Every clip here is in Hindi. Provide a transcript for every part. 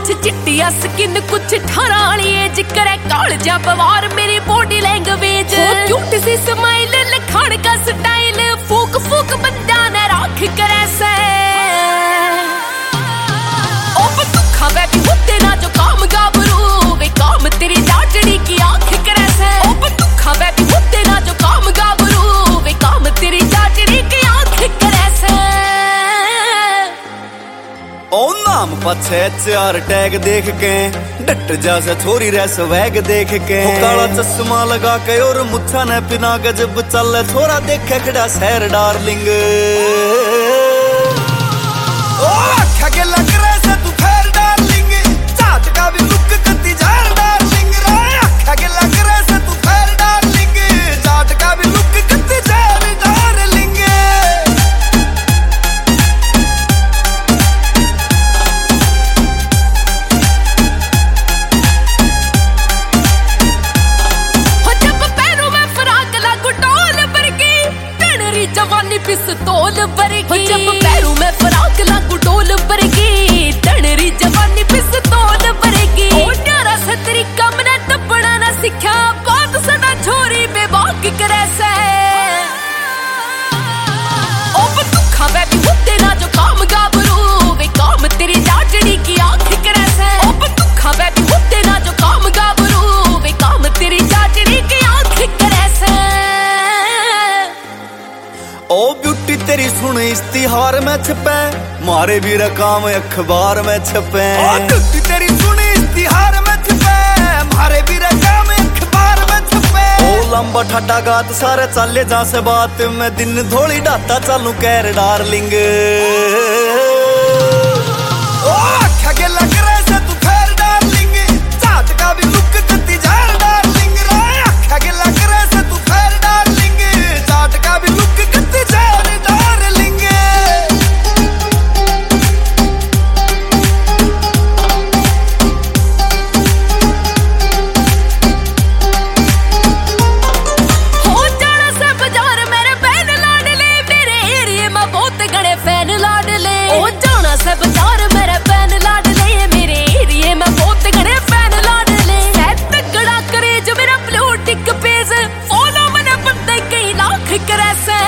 कुछ चिट्टिया स्किन कुछ ठाराली एज करे कालजा पवार मेरी बॉडी लैंग्वेज क्यूट सी स्माइल लखान का स्टाइल फूक फूक बंदा ने राख करे से ओ दुखा वे भी होते ना जो काम गाबरू वे काम तेरी लाडली की आंख करे से ओ दुखा वे भी होते ना जो काम गाबरू वे काम तेरी लाडली की आंख करे से ओ नाम पछे चार टैग देख के डट जा से छोरी रे स्वैग देख के काला चश्मा लगा के और मुच्छा ने पिना के जब चल छोरा देखे खड़ा शहर डार्लिंग ओ आँखा के लग रहे से तू फेर डार्लिंग चाट का भी लुक करती जार डार्लिंग रे आँखा के लग रहे से तू फेर डार्लिंग चाट का भी लुक करती जार डार्लिंग पिस्तौल बरगी जब पैरों में फराक लागू डोल बरगी तणरी जवानी पिस्तौल बरगी ओ न्यारा से तरीका मने टपड़ा ना सिखा बात सदा छोरी बेबाक करे से ओ दुखा वे भी होते ना जो काम गाबरू वे काम तेरी लाडली की आंख करे से ओ दुखा वे भी होते ना जो काम गाबरू वे काम तेरी लाडली की आंख करे से ओ ब्यूटी तेरी सुन इश्तिहार में छपे मारे भी रकाम अखबार में छपे ओ ब्यूटी तेरी सुन इश्तिहार में छपे मारे भी रकाम अखबार में छपे ओ लंबा ठड्डा गात सारे चाले जा से बात में दिन धोली डाता चालू कैर डार्लिंग ओ आँखा के लग रहे से तू फेर डार्लिंग चाट का भी लुक करती जार डार्लिंग रे आँखा के लग रहे से तू फेर डार्लिंग चाट का भी लुक करती जार डार्लिंग हो जाना से बाजार मेरे बहन लाडले मेरे एरिया में बहुत गणे फैन लाडले ओ जाना से बाजार मेरे बहन लाडले मेरे एरिया में बहुत गणे फैन लाडले सेट तगड़ा करे जो मेरा ब्लू टिक पेज फॉलो मने बंदे कई लाख करे से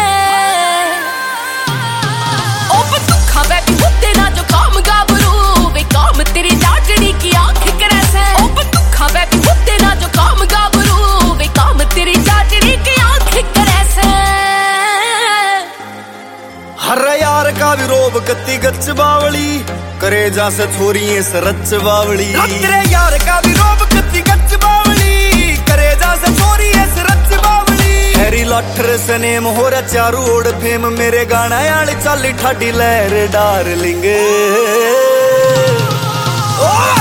ओ दुखा वे भी होते ना जो काम गाबरू वे काम तेरी लाडली की आंख करे से ओ दुखा वे भी होते ना जो काम गाबरू वे काम तेरी लाडली की आंख करे से हर यार का विरोध गति गच बावली करे जा से छोरी सरच बावली तेरे यार का विरोध गति गच बावली करे जा से छोरी सरच बावली हैरी लठर से नेम हो रहा चारू ओड़ फेम मेरे गाना याली चाली ठाडी लहर डार्लिंग ओ